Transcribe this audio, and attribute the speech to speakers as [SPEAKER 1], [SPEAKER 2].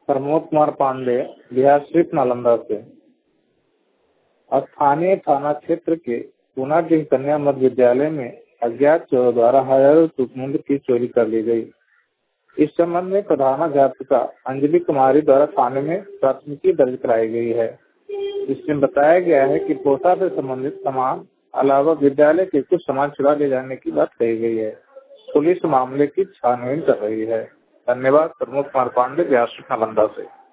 [SPEAKER 1] प्रमोद कुमार पांडे, बिहार स्थित नालंदा से। स्थानीय थाना क्षेत्र के पूनाडीह कन्या मध्य विद्यालय में अज्ञात चोरों द्वारा हजारों मूल्य की चोरी कर ली गई। इस संबंध में प्रधानाध्यापिका अंजलि कुमारी द्वारा थाने में प्राथमिकी दर्ज कराई गई है। इसमें बताया गया है कि पोता से संबंधित सामान अलावा विद्यालय के कुछ सामान चुरा ले जाने की बात कही गई है। पुलिस मामले की छानबीन कर रही है। धन्यवाद। प्रमोद कुमार पांडे, बिहार नालंदा से।